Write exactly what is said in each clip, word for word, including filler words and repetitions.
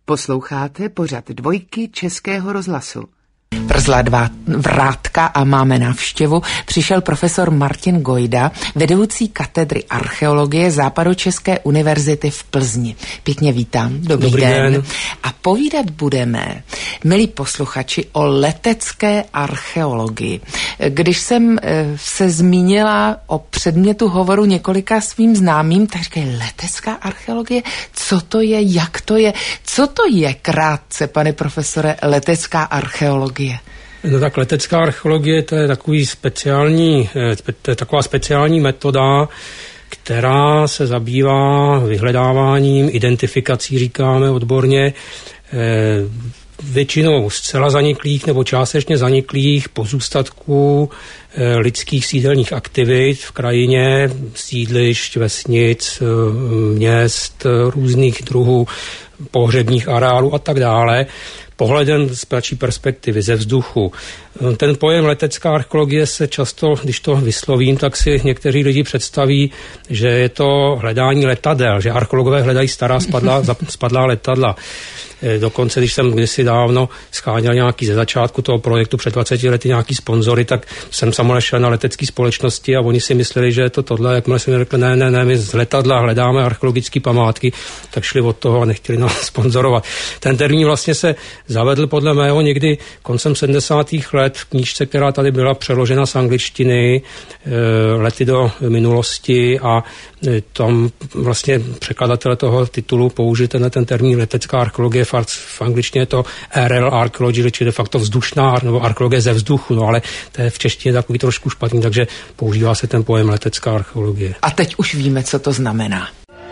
Posloucháte pořad Dvojky Českého rozhlasu. Vrzla dva vrátka a máme návštěvu. Přišel profesor Martin Gojda, vedoucí katedry archeologie Západočeské univerzity v Plzni. Pěkně vítám. Dobrý, Dobrý den. den. A povídat budeme, milí posluchači, o letecké archeologii. Když jsem se zmínila o předmětu hovoru několika svým známým, tak říkají, letecká archeologie? Co to je? Jak to je? Co to je krátce, pane profesore, letecká archeologie? No tak letecká archeologie, to je takový speciální, to je taková speciální metoda, která se zabývá vyhledáváním, identifikací, říkáme odborně, většinou zcela zaniklých nebo částečně zaniklých pozůstatků lidských sídelních aktivit v krajině, sídlišť, vesnic, měst, různých druhů pohřebních areálů a tak dále, pohledem z pračí perspektivy, ze vzduchu. Ten pojem letecká archeologie se často, když to vyslovím, tak si někteří lidi představí, že je to hledání letadel, že archeologové hledají stará spadlá, spadlá letadla. Dokonce, když jsem kdysi dávno scháněl nějaký ze začátku toho projektu před dvaceti lety nějaký sponzory, tak jsem samozřejmě šel na letecké společnosti a oni si mysleli, že je to tohle. Jakmile jsem řekl, ne, ne, ne, my z letadla hledáme archeologické památky, tak šli od toho a nechtěli nás sponzorovat. Ten termín vlastně se zavedl podle mého někdy koncem sedmdesátých let v knížce, která tady byla přeložena z angličtiny, Lety do minulosti, a tam vlastně překladatele toho titulu použil tenhle ten termín letecká archeologie. V angličtině je to aerial archaeology, čili de facto vzdušná nebo archeologie ze vzduchu, no ale to je v češtině takový trošku špatný, takže používá se ten pojem letecká archeologie. A teď už víme, co to znamená.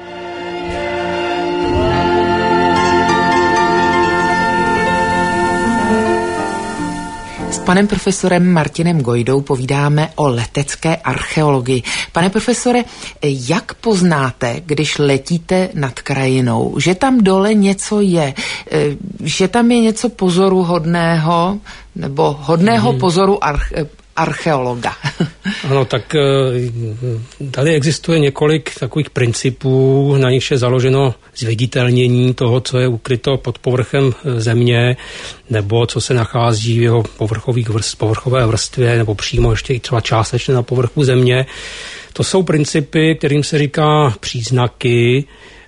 S panem profesorem Martinem Gojdou povídáme o letecké archeologii. Pane profesore, jak poznáte, když letíte nad krajinou, že tam dole něco je, že tam je něco pozoruhodného nebo hodného hmm. pozoru arche- archeologa? Ano, tak tady existuje několik takových principů, na nichž je založeno zviditelnění toho, co je ukryto pod povrchem země, nebo co se nachází v jeho povrchových vrst, povrchové vrstvě, nebo přímo ještě i třeba částečně na povrchu země. To jsou principy, kterým se říká příznaky,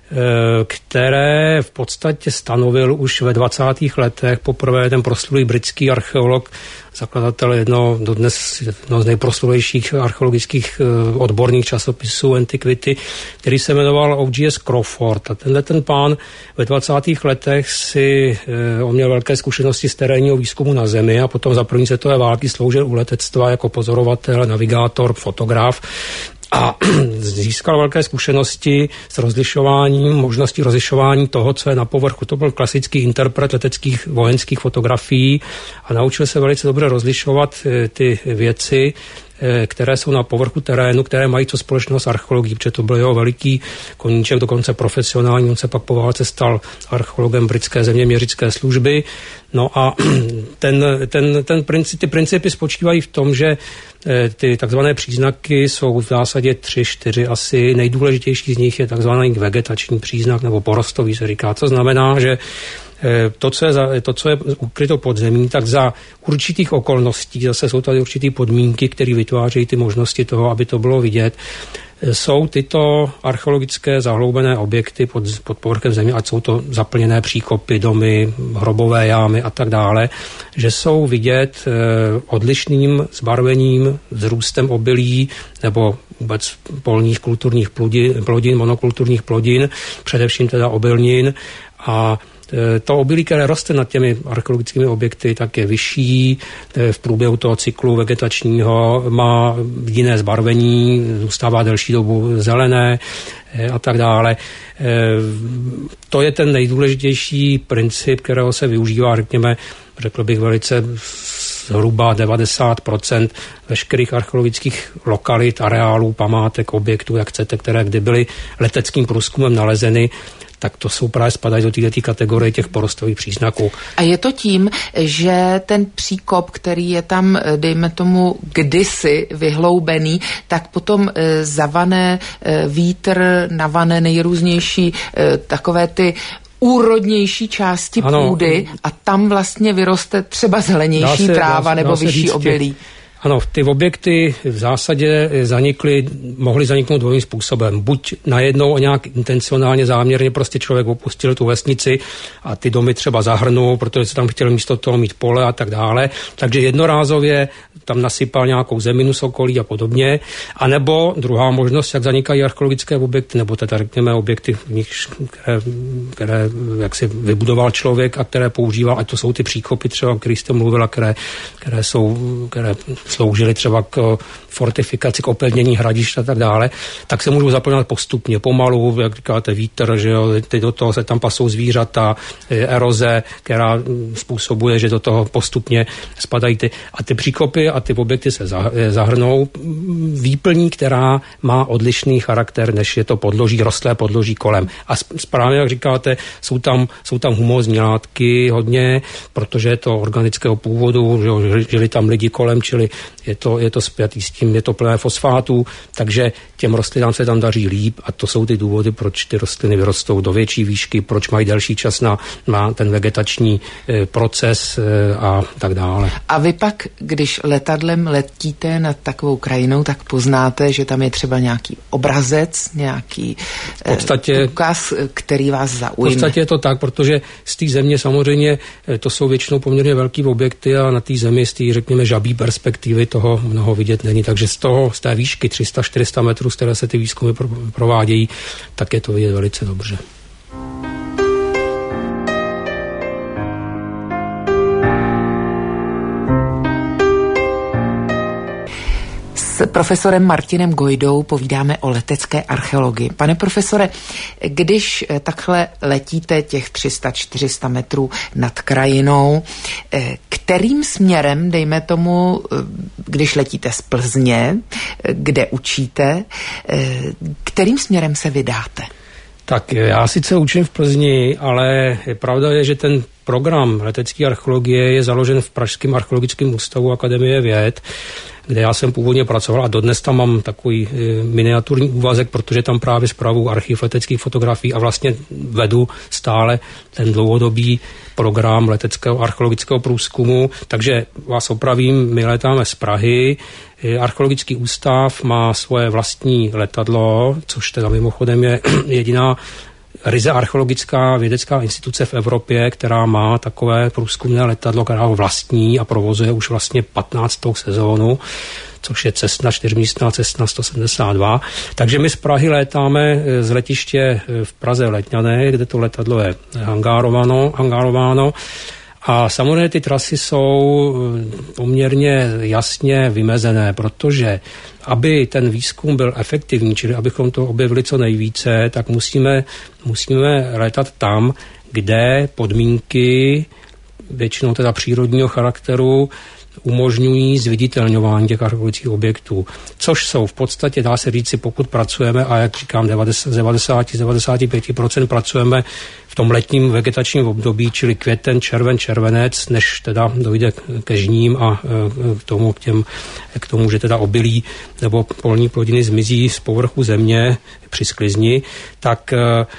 které v podstatě stanovil už ve dvacátých letech poprvé ten proslulý britský archeolog, zakladatel jednoho dodnes jedno z nejproslulejších archeologických odborných časopisů Antiquity, který se jmenoval O G S Crawford. A tenhle ten pán ve dvacátých letech si on měl velké zkušenosti z terénního výzkumu na Zemi a potom za první světové války sloužil u letectva jako pozorovatel, navigátor, fotograf. A získal velké zkušenosti s rozlišováním, možností rozlišování toho, co je na povrchu. To byl klasický interpret leteckých vojenských fotografií a naučil se velice dobře rozlišovat ty věci, které jsou na povrchu terénu, které mají co společného s archeologií, protože to byl jeho veliký koníček, dokonce profesionální. On se pak po válce stal archeologem britské zeměměřické služby. No a ten, ten, ten princip, ty principy spočívají v tom, že ty takzvané příznaky jsou v zásadě tři, čtyři asi. Nejdůležitější z nich je takzvaný vegetační příznak nebo porostový se říká. To znamená, že To co, je za, to, co je ukryto pod zemí, tak za určitých okolností, zase jsou tady určitý podmínky, které vytvářejí ty možnosti toho, aby to bylo vidět, jsou tyto archeologické zahloubené objekty pod, pod povrchem země, ať jsou to zaplněné příkopy, domy, hrobové jámy a tak dále, že jsou vidět eh, odlišným zbarvením, vzrůstem obilí nebo vůbec polních kulturních plodin, plodin, monokulturních plodin, především teda obilnin. A to obilí, které roste nad těmi archeologickými objekty, tak je vyšší v průběhu toho cyklu vegetačního, má jiné zbarvení, zůstává delší dobu zelené a tak dále. To je ten nejdůležitější princip, kterého se využívá, řekněme, řekl bych velice zhruba devadesát procent veškerých archeologických lokalit, areálů, památek, objektů, jak chcete, které kdy byly leteckým průzkumem nalezeny, tak to jsou právě spadají do této kategorie těch porostových příznaků. A je to tím, že ten příkop, který je tam, dejme tomu, kdysi vyhloubený, tak potom zavane vítr, navane nejrůznější takové ty úrodnější části ano, půdy a tam vlastně vyroste třeba zelenější se, tráva dá, nebo dá vyšší obilí. Ano, ty objekty v zásadě zanikly, mohly zaniknout dvojím způsobem. Buď najednou nějak intencionálně, záměrně prostě člověk opustil tu vesnici a ty domy třeba zahrnul, protože se tam chtěl místo toho mít pole a tak dále. Takže jednorázově tam nasypal nějakou zeminu z okolí a podobně. A nebo druhá možnost, jak zanikají archeologické objekty, nebo teda řekněme objekty, které, které jak si vybudoval člověk a které používal, ať to jsou ty příkopy třeba, o kterých jste mluvila, které, které jsou, které sloužily třeba k fortifikaci, k opevnění hradišť a tak dále, tak se můžou zaplňovat postupně, pomalu, jak říkáte, vítr, že jo, ty do toho se tam pasou zvířata, eroze, která způsobuje, že do toho postupně spadají ty. A ty příkopy a ty objekty se zahrnou výplní, která má odlišný charakter, než je to podloží, rostlé podloží kolem. A správně, jak říkáte, jsou tam, jsou tam humózní látky hodně, protože je to organického původu, že jo, žili tam lidi kolem, čili je to, je to spjatý s tím, je to plné fosfátů, takže těm rostlinám se tam daří líp a to jsou ty důvody, proč ty rostliny vyrostou do větší výšky, proč mají delší čas na, na ten vegetační e, proces e, a tak dále. A vy pak, když letadlem letíte nad takovou krajinou, tak poznáte, že tam je třeba nějaký obrazec, nějaký v podstatě, e, ukaz, který vás zaujme. V podstatě je to tak, protože z té země samozřejmě to jsou většinou poměrně velký objekty a na té zemi z té, řekněme, žabí perspektivy toho mnoho vidět není. Takže z toho, z té výšky tři sta až čtyři sta metrů, z které se ty výzkumy provádějí, tak je to vidět velice dobře. S profesorem Martinem Gojdou povídáme o letecké archeologii. Pane profesore, když takhle letíte těch tři sta až čtyři sta metrů nad krajinou, kterým směrem, dejme tomu, když letíte z Plzně, kde učíte, kterým směrem se vydáte? Tak já sice učím v Plzni, ale pravda je, že ten program letecké archeologie je založen v Pražském archeologickém ústavu Akademie věd, kde já jsem původně pracoval a dodnes tam mám takový miniaturní úvazek, protože tam právě spravuju archiv leteckých fotografií a vlastně vedu stále ten dlouhodobý program leteckého archeologického průzkumu. Takže vás opravím, my letáme z Prahy. Archeologický ústav má svoje vlastní letadlo, což teda mimochodem je jediná ryze archeologická vědecká instituce v Evropě, která má takové průzkumné letadlo, která ho vlastní a provozuje už vlastně patnáctou sezónu, což je Cessna, čtyřmístná Cessna sto sedmdesát dva. Takže my z Prahy létáme z letiště v Praze Letňané, kde to letadlo je hangárováno, hangárováno. A samozřejmě ty trasy jsou poměrně jasně vymezené, protože aby ten výzkum byl efektivní, čili abychom to objevili co nejvíce, tak musíme, musíme létat tam, kde podmínky, většinou teda přírodního charakteru, umožňují zviditelňování těch archeologických objektů, což jsou v podstatě, dá se říci, pokud pracujeme, a jak říkám, devadesát z devadesáti pěti procent pracujeme v tom letním vegetačním období, čili květen, červen, červenec, než teda dojde ke žním a k tomu, k těm, k tomu, že teda obilí nebo polní plodiny zmizí z povrchu země při sklizni, tak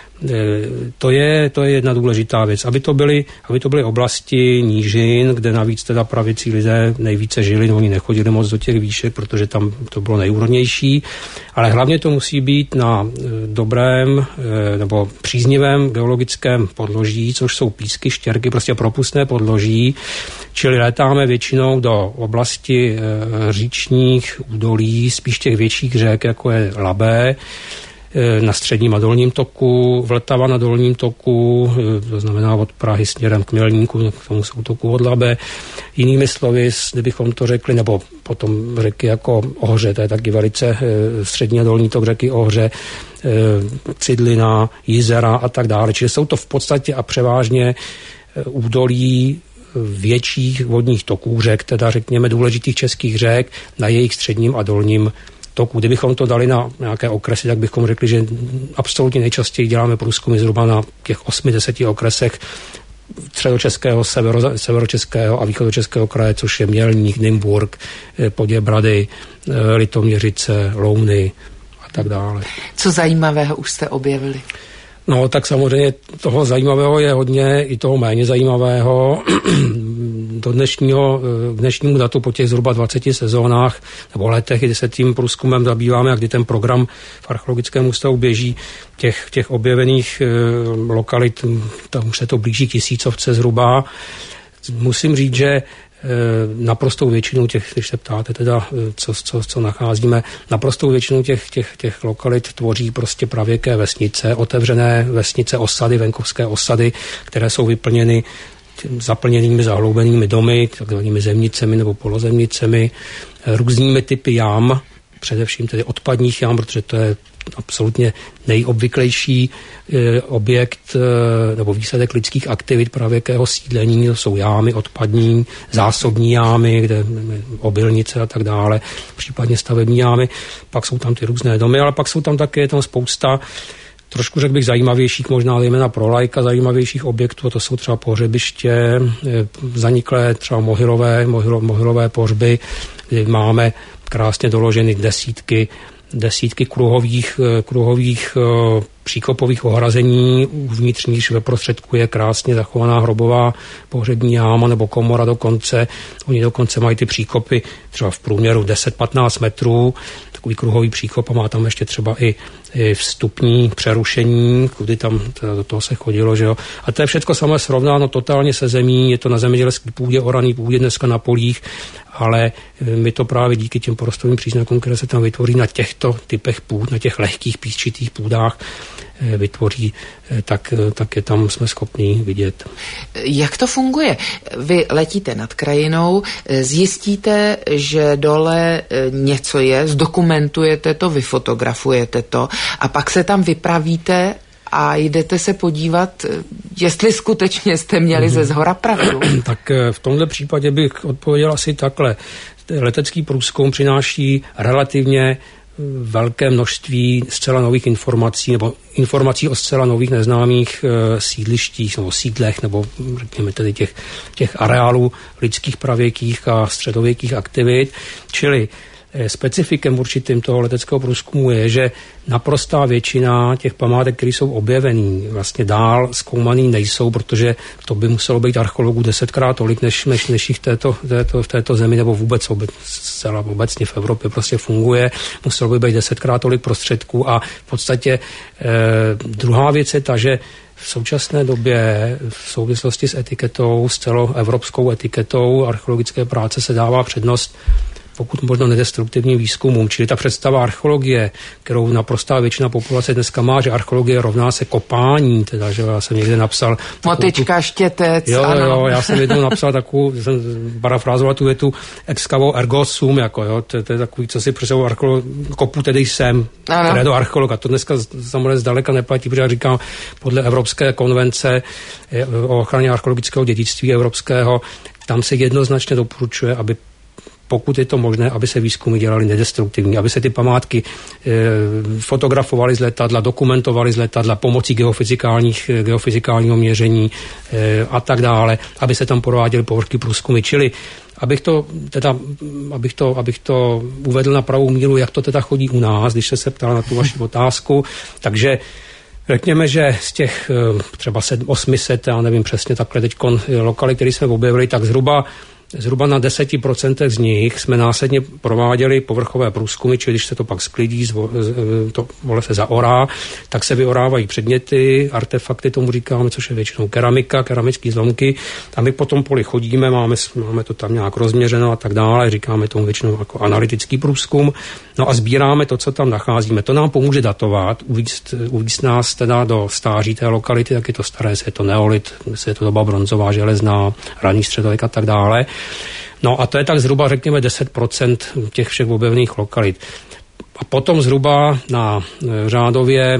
to je, to je jedna důležitá věc. Aby to byly, aby to byly oblasti nížin, kde navíc teda pravicí lidé nejvíce žili, no oni nechodili moc do těch výšek, protože tam to bylo nejúrodnější, ale hlavně to musí být na dobrém nebo příznivém geologickém podloží, což jsou písky, štěrky, prostě propustné podloží, čili létáme většinou do oblasti říčních údolí, spíš těch větších řek, jako je Labe, na středním a dolním toku, Vltava na dolním toku, to znamená od Prahy směrem k Mělníku, k tomu soutoku od Labe. Jinými slovy, kdybychom to řekli, nebo potom řeky jako Ohře, to je taky velice střední a dolní tok řeky Ohře, Cidlina, Jizera a tak dále. Čili jsou to v podstatě a převážně údolí větších vodních toků řek, teda řekněme důležitých českých řek na jejich středním a dolním toku. Kdybychom to dali na nějaké okresy, tak bychom řekli, že absolutně nejčastěji děláme průzkumy zhruba na těch osmi deseti okresech středočeského, severo, severočeského a východočeského kraje, což je Mělník, Nymburk, Poděbrady, Litoměřice, Louny a tak dále. Co zajímavého už jste objevili? No, tak samozřejmě toho zajímavého je hodně, i toho méně zajímavého. Do dnešního, k dnešnímu datu po těch zhruba dvaceti sezónách nebo letech, kdy se tím průzkumem zabýváme a kdy ten program v Archeologickém ústavu běží, těch, těch objevených e, lokalit, tam už se to blíží tisícovce zhruba. Musím říct, že naprostou většinu těch, když se ptáte teda, co, co, co nacházíme, naprostou většinu těch, těch, těch lokalit tvoří prostě pravěké vesnice, otevřené vesnice, osady, venkovské osady, které jsou vyplněny zaplněnými zahloubenými domy, takzvanými zemnicemi nebo polozemnicemi, různými typy jam, především tedy odpadních jam, protože to je absolutně nejobvyklejší e, objekt e, nebo výsledek lidských aktivit pravěkého sídlení. To jsou jámy odpadní, zásobní jámy, kde obilnice a tak dále, případně stavební jámy. Pak jsou tam ty různé domy, ale pak jsou tam také je tam spousta trošku, řekl bych, zajímavějších, možná zejména pro laika, zajímavějších objektů, a to jsou třeba pohřebiště, e, zaniklé třeba mohylové, mohylo, mohylové pohřby, kde máme krásně doloženy desítky desítky kruhových, kruhových příkopových ohrazení, uvnitř níž ve prostředku je krásně zachovaná hrobová pohřební jáma nebo komora dokonce. Oni dokonce mají ty příkopy třeba v průměru deset patnáct metrů, takový kruhový příkop a má tam ještě třeba i, i vstupní přerušení, kudy tam do toho se chodilo, že jo. A to je všechno samé srovnáno totálně se zemí, je to na zemědělské půdě, oraný půdě, dneska na polích, ale my to právě díky těm porostovým příznakům, které se tam vytvoří na těchto typech půd, na těch lehkých písčitých půdách, vytvoří, tak, tak je tam jsme schopni vidět. Jak to funguje? Vy letíte nad krajinou, zjistíte, že dole něco je, zdokumentujete to, vyfotografujete to a pak se tam vypravíte a jdete se podívat, jestli skutečně jste měli ze zhora pravdu. Tak v tomhle případě bych odpověděl asi takhle. Letecký průzkum přináší relativně velké množství zcela nových informací nebo informací o zcela nových neznámých e, sídlištích nebo sídlech nebo řekněme tedy těch, těch areálů lidských pravěkých a středověkých aktivit. Čili e, specifikem určitým toho leteckého průzkumu je, že naprostá většina těch památek, které jsou objevený, vlastně dál zkoumaný nejsou, protože to by muselo být archeologů desetkrát tolik, než, než, než jich této, této, v této zemi, nebo vůbec obec, zcela obecně v Evropě prostě funguje. Muselo by být desetkrát tolik prostředků a v podstatě eh, druhá věc je ta, že v současné době v souvislosti s etiketou, s celoevropskou etiketou archeologické práce se dává přednost pokud možno nedestruktivním výzkumům. Čili ta představa archeologie, kterou naprostá většina populace dneska má, že archeologie rovná se kopání, teda, že já jsem někde napsal... Motyčka, štětec, jo, ano. Jo, já jsem jednou napsal takovou, jsem parafrázoval tu větu excavo ergo sum, jako jo, to, to je takový, co si představu archeolog, kopu tedy jsem, které do archeologa. To dneska samozřejmě zdaleka neplatí, protože já říkám, podle Evropské konvence o ochraně archeologického dědictví evropského, tam se jednoznačně doporučuje, aby pokud je to možné, aby se výzkumy dělaly nedestruktivní, aby se ty památky e, fotografovaly z letadla, dokumentovaly z letadla pomocí geofyzikálních, geofyzikálního měření e, a tak dále, aby se tam prováděly povrchy průzkumy. Čili abych to, teda, abych, to, abych to uvedl na pravou míru, jak to teda chodí u nás, když se se ptal na tu vaši otázku, takže řekněme, že z těch třeba osm set, já nevím přesně takhle teďkon lokalit, které jsme objevili, tak zhruba Zhruba na deseti procentech z nich jsme následně prováděli povrchové průzkumy, čili když se to pak sklidí, to vole se zaorá, tak se vyorávají předměty, artefakty tomu říkáme, což je většinou keramika, keramické zlomky. A my po tom poli chodíme, máme, máme to tam nějak rozměřeno a tak dále, říkáme tomu většinou jako analytický průzkum. No a sbíráme to, co tam nacházíme. To nám pomůže datovat, uvíct, uvíct nás teda do stáří té lokality, jak je to staré, je to neolit, je to doba bronzová, železná, raný středověk a tak dále. No a to je tak zhruba, řekněme, deset procent těch všech objevených lokalit. A potom zhruba na řádově,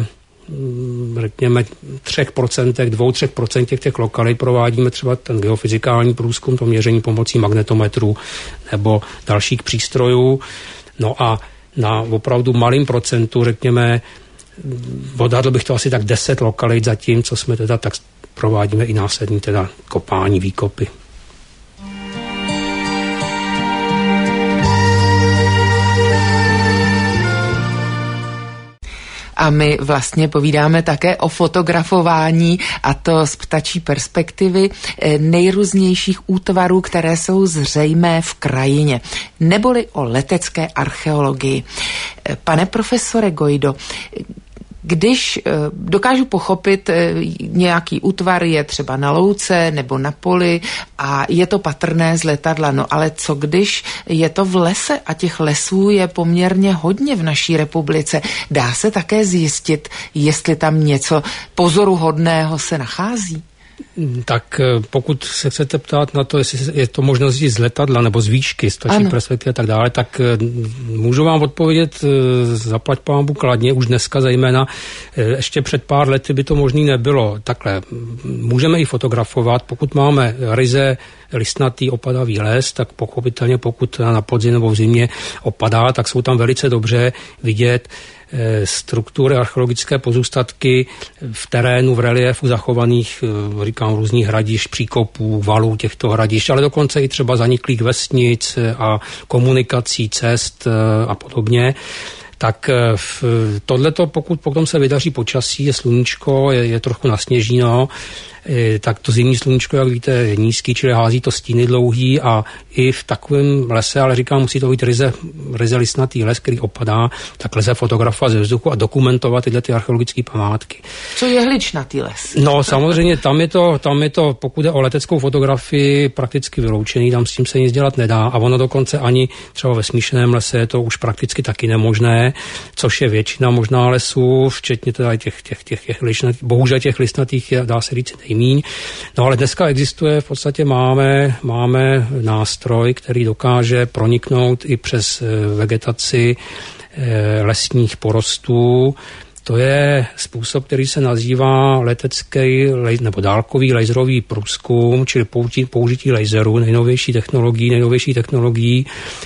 řekněme, tři procenta, dva až tři procenta těch lokalit provádíme třeba ten geofyzikální průzkum, to měření pomocí magnetometrů nebo dalších přístrojů. No a na opravdu malým procentu, řekněme, odhadl bych to asi tak deset lokalit zatím, co jsme teda tak provádíme i následní teda kopání, výkopy. A a my vlastně povídáme také o fotografování, a to z ptačí perspektivy nejrůznějších útvarů, které jsou zřejmé v krajině, neboli o letecké archeologii. Pane profesore Gojdo, když dokážu pochopit, nějaký útvar je třeba na louce nebo na poli a je to patrné z letadla, no ale co když je to v lese a těch lesů je poměrně hodně v naší republice? Dá se také zjistit, jestli tam něco pozoruhodného se nachází? Tak pokud se chcete ptát na to, jestli je to možnost jít z letadla nebo z výšky, z ptačí perspektivy a tak dále, tak můžu vám odpovědět zaplať pánbu kladně, už dneska zejména. Ještě před pár lety by to možný nebylo. Takhle, můžeme i fotografovat, pokud máme ryze listnatý opadavý les, tak pochopitelně pokud na podzim nebo v zimě opadá, tak jsou tam velice dobře vidět struktury, archeologické pozůstatky v terénu, v reliefu zachovaných, říkám, různých hradišť, příkopů, valů těchto hradišť, ale dokonce i třeba zaniklých vesnic a komunikací, cest a podobně. Tak tohleto, pokud potom se vydaří počasí, je sluníčko, je, je trochu nasněžíno, tak to zimní sluníčko, jak víte, je nízký, čili hází to stíny dlouhý a i v takovém lese, ale říkám, musí to být ryze, ryze listnatý les, který opadá, tak lze fotografovat ze vzduchu a dokumentovat tyhle ty archeologické památky. Co je hličnatý les? No samozřejmě, tam je to, tam je to, pokud je o leteckou fotografii, prakticky vyloučený, tam s tím se nic dělat nedá a ono dokonce ani třeba ve smíšeném lese je to už prakticky taky nemožné, což je většina možná lesů, včetně teda těch, těch, těch, těch ličnatých, bohužel těch listnatých je, dá se říct, nejmíň. No ale dneska existuje, v podstatě máme, máme nástroj, který dokáže proniknout i přes vegetaci lesních porostů. To je způsob, který se nazývá letecký nebo dálkový laserový průzkum, čili použití, použití laserů, nejnovější technologií, nejnovější technologií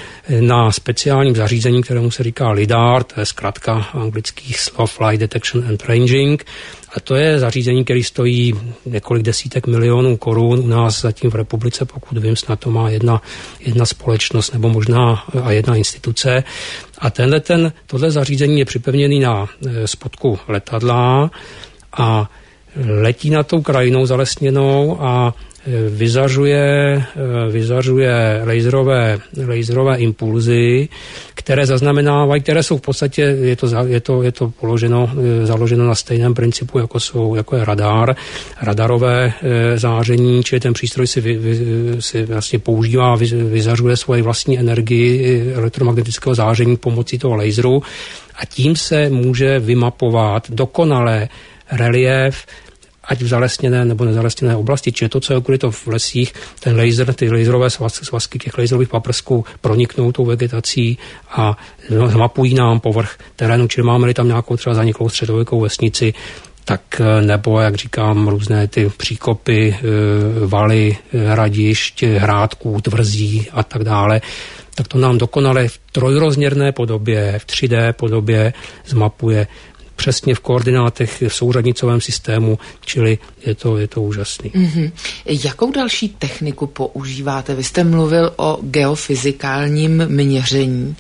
na speciálním zařízení, kterému se říká lidar, to je zkratka anglických slov Light Detection and Ranging. A to je zařízení, který stojí několik desítek milionů korun. U nás zatím v republice, pokud vím, snad to má jedna, jedna společnost nebo možná a jedna instituce. A tenhle ten, tohle zařízení je připevněný na spodku letadla a letí nad tou krajinou zalesněnou a vyzařuje, vyzařuje laserové, laserové impulzy, které zaznamenávají, které jsou v podstatě, je to, je to, je to položeno, založeno na stejném principu, jako, jsou, jako je radar, radarové záření, čili ten přístroj si, vy, vy, si vlastně používá, vy, vyzařuje svoji vlastní energii elektromagnetického záření pomocí toho laseru a tím se může vymapovat dokonale relief, ať v zalesněné nebo nezalesněné oblasti, čili to, co je ukryto v lesích, ten laser, ty laserové svazky těch laserových paprsků proniknou tou vegetací a zmapují nám povrch terénu, čili máme-li tam nějakou třeba zaniklou středověkou vesnici, tak nebo, jak říkám, různé ty příkopy, valy, hradišť, hrádků, tvrzí a tak dále, tak to nám dokonale v trojrozměrné podobě, v tři dé podobě zmapuje přesně v koordinátech v souřadnicovém systému, čili je to, je to úžasný. Mm-hmm. Jakou další techniku používáte? Vy jste mluvil o geofyzikálním měření.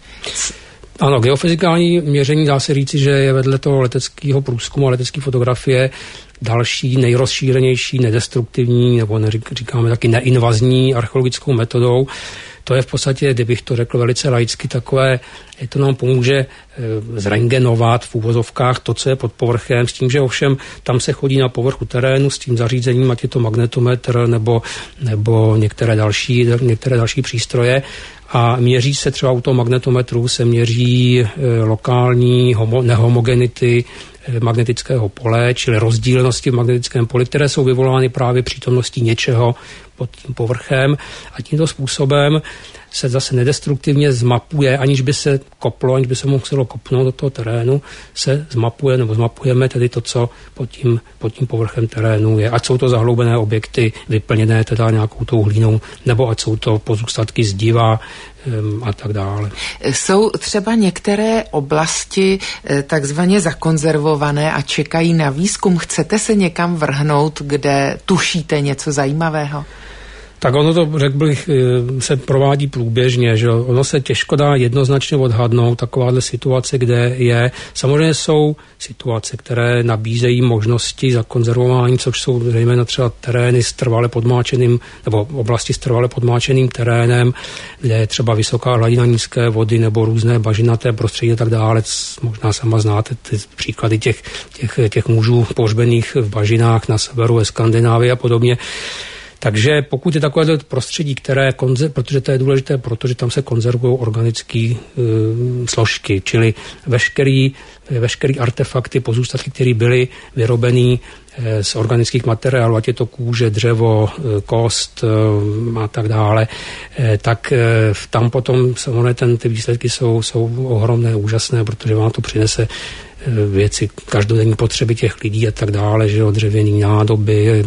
Ano, geofyzikální měření dá se říci, že je vedle toho leteckého průzkumu a letecké fotografie další, nejrozšířenější, nedestruktivní, nebo říkáme taky neinvazní archeologickou metodou. To je v podstatě, kdybych to řekl velice laicky, takové, to nám pomůže zrengenovat v úvozovkách to, co je pod povrchem, s tím, že ovšem tam se chodí na povrchu terénu s tím zařízením, ať je to magnetometr nebo, nebo některé, další, některé další přístroje. A měří se třeba u toho magnetometru, se měří lokální homo, nehomogenity magnetického pole, čili rozdílnosti v magnetickém poli, které jsou vyvolány právě přítomností něčeho pod tím povrchem a tímto způsobem se zase nedestruktivně zmapuje, aniž by se koplo, aniž by se muselo kopnout do toho terénu, se zmapuje nebo zmapujeme tedy to, co pod tím, pod tím povrchem terénu je. Ať jsou to zahloubené objekty vyplněné teda nějakou tou hlínou, nebo ať jsou to pozůstatky zdiva um, a tak dále. Jsou třeba některé oblasti takzvaně zakonzervované a čekají na výzkum. Chcete se někam vrhnout, kde tušíte něco zajímavého? Tak ono to, řekl bych, se provádí průběžně, že ono se těžko dá jednoznačně odhadnout takováhle situace, kde je. Samozřejmě jsou situace, které nabízejí možnosti zakonzervování, což jsou zejména třeba terény s trvale podmáčeným, nebo oblasti s trvale podmáčeným terénem, kde je třeba vysoká hladina nízké vody nebo různé bažinaté prostředí a tak dále. Možná sama znáte ty příklady těch, těch, těch mužů pohřbených v bažinách na severu ve Skandinávii a podobně. Takže pokud je takové prostředí, které, konze- protože to je důležité, protože tam se konzervují organické e, složky, čili veškerý, veškerý artefakty, pozůstatky, které byly vyrobeny e, z organických materiálů, ať je to kůže, dřevo, e, kost e, a tak dále, e, tak e, tam potom samozřejmě ten, ty výsledky jsou, jsou ohromné, úžasné, protože vám to přinese věci, každodenní potřeby těch lidí a tak dále, že jo, dřevěný nádoby,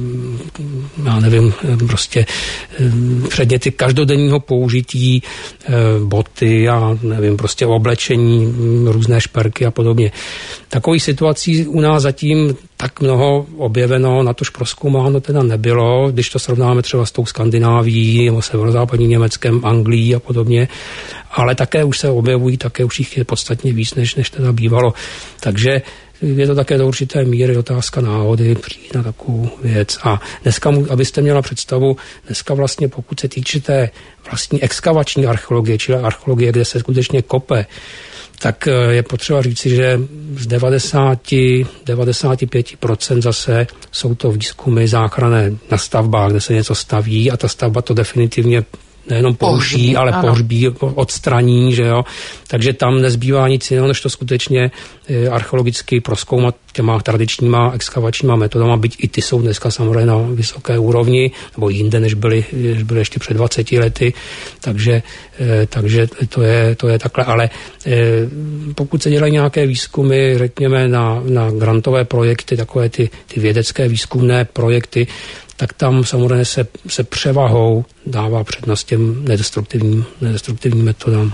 já nevím, prostě předměty každodenního použití, boty a nevím, prostě oblečení, různé šperky a podobně. Takových situací u nás zatím tak mnoho objeveno, natož prozkoumáno teda nebylo, když to srovnáme třeba s tou Skandinávií nebo severozápadním Německem, Anglií a podobně, ale také už se objevují, také už jich je podstatně víc, než, než teda bývalo. Takže je to také do určité míry otázka náhody přijít na takovou věc. A dneska, abyste měla představu, dneska vlastně pokud se týče té vlastní exkavační archeologie, čili archeologie, kde se skutečně kope, tak je potřeba říci, že z devadesát až devadesát pět procent zase jsou to výzkumy záchranné na stavbách, kde se něco staví a ta stavba to definitivně nejenom poruší, ale ano. pohřbí, odstraní, že jo. Takže tam nezbývá nic jiného, než to skutečně archeologicky prozkoumat těma tradičníma exkavačníma metodama, byť i ty jsou dneska samozřejmě na vysoké úrovni, nebo jinde, než byly, než byly ještě před dvaceti lety. Takže, takže to, je, to je takhle. Ale pokud se dělají nějaké výzkumy, řekněme, na, na grantové projekty, takové ty, ty vědecké výzkumné projekty, tak tam samozřejmě se, se převahou dává přednost těm nedestruktivním, nedestruktivním metodám.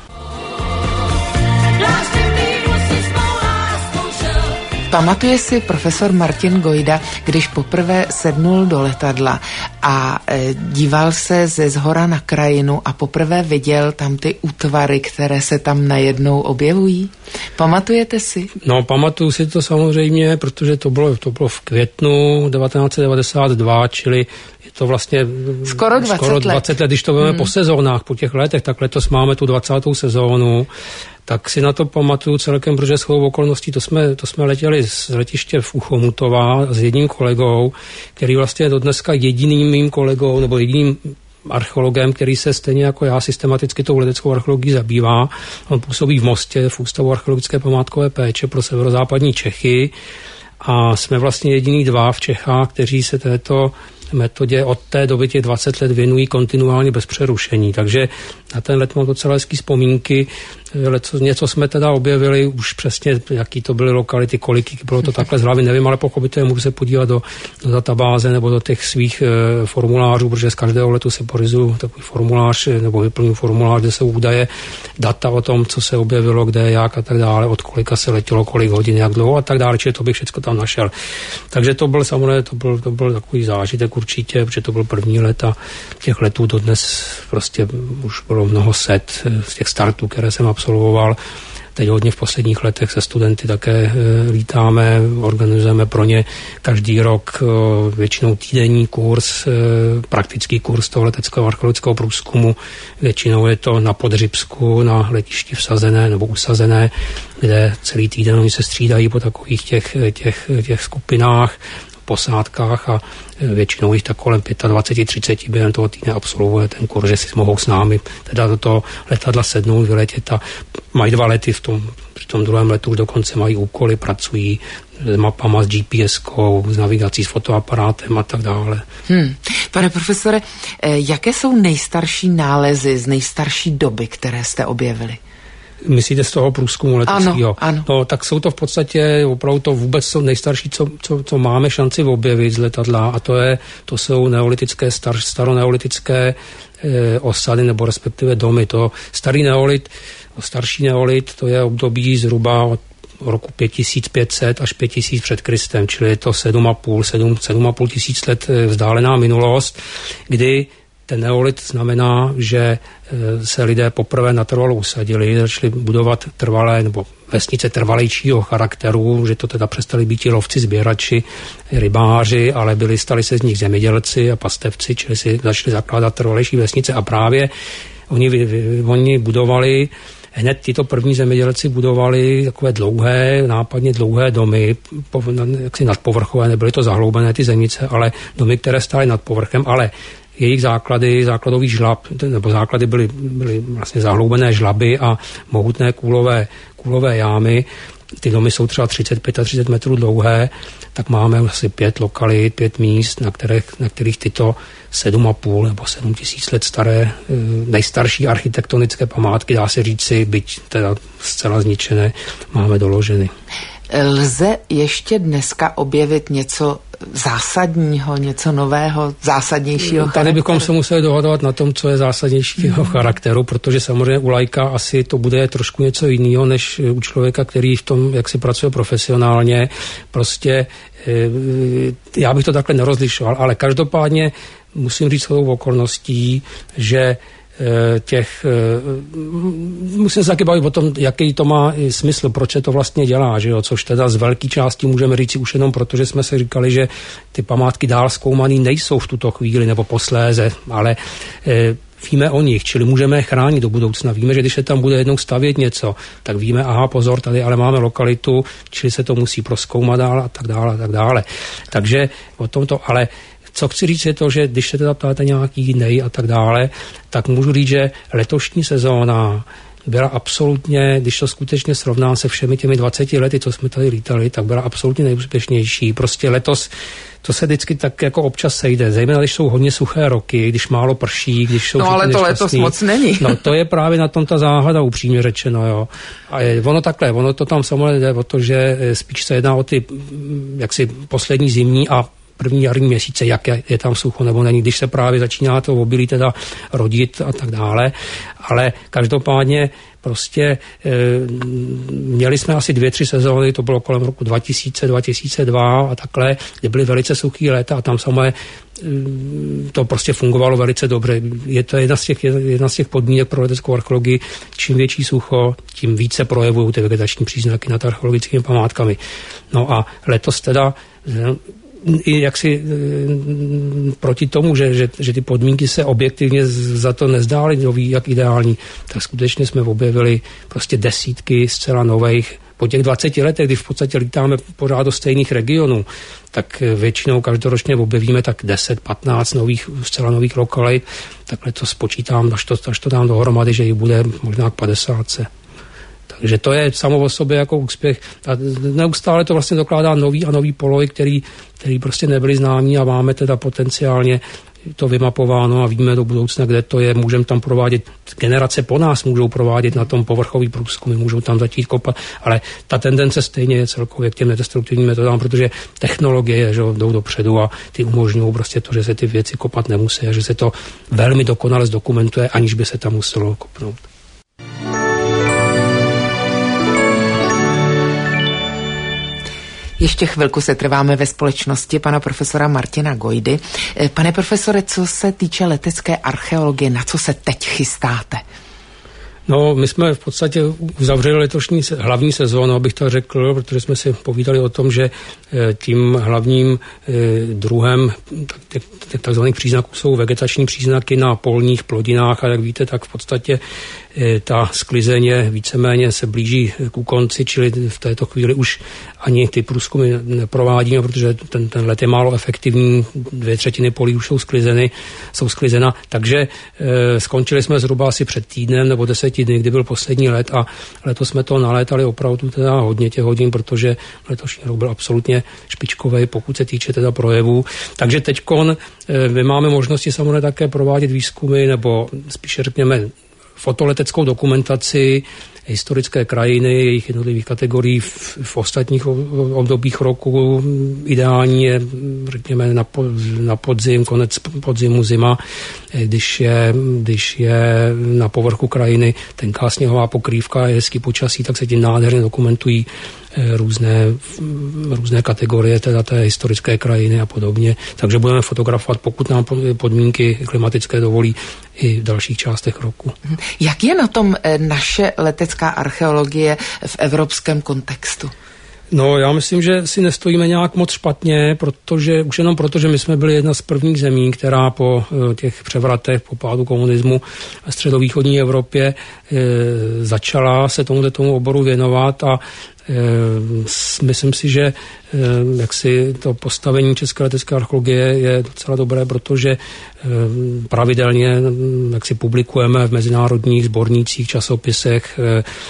Pamatuje si profesor Martin Gojda, když poprvé sednul do letadla a e, díval se ze zhora na krajinu a poprvé viděl tam ty útvary, které se tam najednou objevují? Pamatujete si? No, pamatuju si to samozřejmě, protože to bylo, to bylo v květnu devatenáct set devadesát dva, čili je to vlastně skoro dvacet, skoro dvacet let. let, když to budeme hmm. po sezónách, po těch letech, tak letos máme tu dvacátou sezónu. Tak si na to pamatuju celkem, protože shodou okolností to jsme, to jsme letěli z letiště v Uchomutova s jedním kolegou, který vlastně je do dneska jediným mým kolegou nebo jediným archeologem, který se stejně jako já systematicky tou leteckou archeologií zabývá. On působí v Mostě v Ústavu archeologické památkové péče pro severozápadní Čechy a jsme vlastně jediní dva v Čechách, kteří se této metodě od té doby těch dvacet let věnují kontinuálně bez přerušení. Takže na ten let mám docela hezký vzpomínky. Leco, něco jsme teda objevili, už přesně, jaký to byly lokality, kolik bylo to takhle z hlavy, nevím, ale pochopitelně můžu se podívat do, do databáze nebo do těch svých e, formulářů, protože z každého letu si pořizuju takový formulář nebo vyplňuji formulář, kde jsou údaje, data o tom, co se objevilo, kde, jak a tak dále, od kolika se letělo, kolik hodin, jak dlouho a tak dále, čili to bych všechno tam našel. Takže to byl samozřejmě, to byl, to byl takový zážitek určitě, protože to byl první let a těch letů dodnes prostě už bylo mnoho set z těch startů, které jsem absolvoval. Teď hodně v posledních letech se studenty také lítáme, organizujeme pro ně každý rok většinou týdenní kurz, praktický kurz toho leteckého archeologického průzkumu. Většinou je to na Podřibsku, na letišti vsazené nebo usazené, kde celý týden oni se střídají po takových těch, těch, těch skupinách, posádkách a většinou jich tak kolem dvacet pět třicet během toho týdne absolvuje ten kurz, že si mohou s námi teda do toho letadla sednout, vyletět a mají dva lety v tom, při tom druhém letu už dokonce mají úkoly, pracují s mapama, s G P S kou, s navigací, s fotoaparátem a tak dále. Hmm. Pane profesore, jaké jsou nejstarší nálezy z nejstarší doby, které jste objevili? Myslíte z toho průzkumu leteckého? Ano, ano. No, tak jsou to v podstatě opravdu to vůbec jsou nejstarší, co, co, co máme šanci objevit z letadla a to, je, to jsou neolitické, star, staroneolitické e, osady nebo respektive domy. To starý neolit, starší neolit, to je období zhruba od roku pět tisíc pět set až pět tisíc před Kristem, čili je to sedm a půl tisíc let vzdálená minulost, kdy ten neolit znamená, že se lidé poprvé natrvalo usadili, začali budovat trvalé nebo vesnice trvalejšího charakteru, že to teda přestali být ti lovci, sběrači, rybáři, ale byli, stali se z nich zemědělci a pastevci, čili si začali zakládat trvalejší vesnice a právě oni, oni budovali, hned tyto první zemědělci budovali takové dlouhé, nápadně dlouhé domy, jaksi nadpovrchové, nebyly to zahloubené ty zemnice, ale domy, které stály nad povrchem, ale jejich základy, základový žlab, nebo základy byly, byly vlastně zahloubené žlaby a mohutné kůlové, kůlové jámy. Ty domy jsou třeba třicet pět a třicet metrů dlouhé, tak máme asi pět lokalit, pět míst, na kterých, na kterých tyto sedm a půl nebo sedm tisíc let staré, nejstarší architektonické památky, dá se říci, byť teda zcela zničené, máme doloženy. Lze ještě dneska objevit něco zásadního, něco nového, zásadnějšího charakteru? Tady bychom se museli dohadovat na tom, co je zásadnějšího hmm. charakteru, protože samozřejmě u laika asi to bude trošku něco jiného, než u člověka, který v tom, jak si pracuje profesionálně. Prostě já bych to takhle nerozlišoval, ale každopádně musím říct shodou okolností, že těch, musím se taky bavit o tom, jaký to má smysl, proč se to vlastně dělá, že jo? Což teda z velké části můžeme říct už jenom proto, že jsme se říkali, že ty památky dál zkoumaný nejsou v tuto chvíli nebo posléze, ale e, víme o nich, čili můžeme je chránit do budoucna. Víme, že když se tam bude jednou stavět něco, tak víme, aha, pozor, tady ale máme lokalitu, čili se to musí prozkoumat dál a tak dále a tak dále. Takže o tomto, ale co chci říct je to, že když se teda ptáte nějaký jiný a tak dále, tak můžu říct, že letošní sezóna byla absolutně, když to skutečně srovnám se všemi těmi dvaceti lety, co jsme tady lítali, tak byla absolutně nejúspěšnější. Prostě letos to se vždycky tak jako občas sejde, zejména když jsou hodně suché roky, když málo prší, když jsou... No ale to letos moc není. No to je právě na tom ta záhada, upřímně řečeno, jo. A je, ono takhle, ono to tam samozřejmě jde o to, že spíš se jedná o ty jaksi poslední zimní a první jarní měsíce, jak je, je tam sucho nebo není, když se právě začíná to obilí teda rodit a tak dále. Ale každopádně prostě e, měli jsme asi dvě, tři sezóny, to bylo kolem roku dva tisíce, dva tisíce dva a takhle, kde byly velice suchý léta a tam samé to prostě fungovalo velice dobře. Je to jedna z těch, jedna z těch podmínek pro leteckou archeologii. Čím větší sucho, tím více projevují ty vegetační příznaky nad archeologickými památkami. No a letos teda i jaksi proti tomu, že, že, že ty podmínky se objektivně za to nezdály nový, jak ideální, tak skutečně jsme objevili prostě desítky zcela nových. Po těch dvaceti letech, kdy v podstatě lítáme pořád do stejných regionů, tak většinou každoročně objevíme tak deset patnáct nových, zcela nových lokalit, takhle to spočítám, až to, až to dám dohromady, že jich bude možná k padesátce. Takže to je samo o sobě jako úspěch. A neustále to vlastně dokládá nový a nový polohy, který, který prostě nebyly známí a máme teda potenciálně to vymapováno a víme do budoucna, kde to je. Můžeme tam provádět, generace po nás můžou provádět na tom povrchový průzkumy, můžou tam začít kopat, ale ta tendence stejně je celkově k těm nedestruktivním metodám, protože technologie že, jdou dopředu a ty umožňují prostě to, že se ty věci kopat nemusí a že se to velmi dokonale zdokumentuje, aniž by se tam muselo kopnout. Ještě chvilku se trváme ve společnosti pana profesora Martina Gojdy. Pane profesore, co se týče letecké archeologie, na co se teď chystáte? No, my jsme v podstatě uzavřeli letošní hlavní sezónu, abych to řekl, protože jsme si povídali o tom, že tím hlavním druhem těch takzvaných příznaků jsou vegetační příznaky na polních plodinách a jak víte, tak v podstatě ta sklizeň víceméně se blíží ku konci, čili v této chvíli už ani ty průzkumy neprovádíme, protože ten, ten let je málo efektivní, dvě třetiny polí už jsou sklizeny, jsou sklizena, takže e, skončili jsme zhruba asi před týdnem nebo deseti dny, kdy byl poslední let a letos jsme to nalétali opravdu teda hodně těch hodin, protože letošní rok byl absolutně špičkový, pokud se týče teda projevů. Takže teďkon e, my máme možnosti samozřejmě také provádět výzkumy nebo spíše řekněme fotoleteckou dokumentaci historické krajiny, jejich jednotlivých kategorií v, v ostatních obdobích roku. Ideální je, řekněme, na, po, na podzim, konec podzimu, zima, když je, když je na povrchu krajiny tenká sněhová pokrývka, je hezký počasí, tak se tím nádherně dokumentují různé, různé kategorie teda té historické krajiny a podobně. Takže budeme fotografovat, pokud nám podmínky klimatické dovolí, i v dalších částech roku. Jak je na tom naše letecká archeologie v evropském kontextu? No, já myslím, že si nestojíme nějak moc špatně, protože už jenom proto, že my jsme byli jedna z prvních zemí, která po těch převratech, po pádu komunismu v středovýchodní Evropě e, začala se tomuto tomu oboru věnovat a myslím si, že jaksi to postavení české letecké archeologie je docela dobré, protože pravidelně jaksi publikujeme v mezinárodních sbornících, časopisech,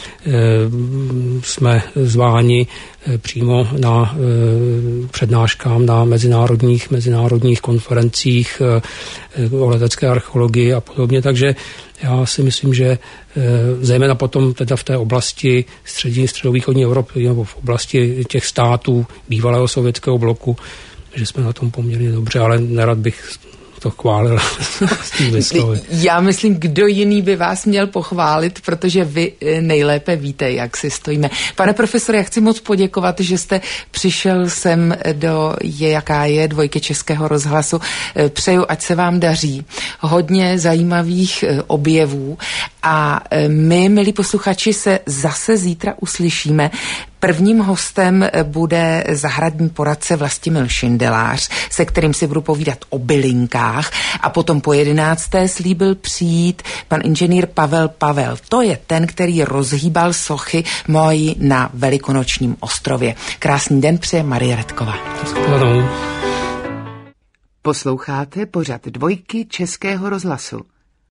jsme zváni přímo na přednáškám na mezinárodních, mezinárodních konferencích o letecké archeologii a podobně, takže já si myslím, že zejména potom teda v té oblasti střední, středovýchodní Evropy nebo v oblasti těch států bývalého sovětského bloku, že jsme na tom poměrně dobře, ale nerad bych to chválil. Já myslím, kdo jiný by vás měl pochválit, protože vy nejlépe víte, jak si stojíme. Pane profesore, já chci moc poděkovat, že jste přišel sem do Je, jaká je, dvojky Českého rozhlasu. Přeju, ať se vám daří. Hodně zajímavých objevů a my, milí posluchači, se zase zítra uslyšíme. Prvním hostem bude zahradní poradce Vlastimil Šindelář, se kterým si budu povídat o bylinkách, a potom po jedenácté slíbil přijít pan inženýr Pavel Pavel. To je ten, který rozhýbal sochy moji na Velikonočním ostrově. Krásný den přeje Marie Redková. Posloucháte pořad Dvojky Českého rozhlasu.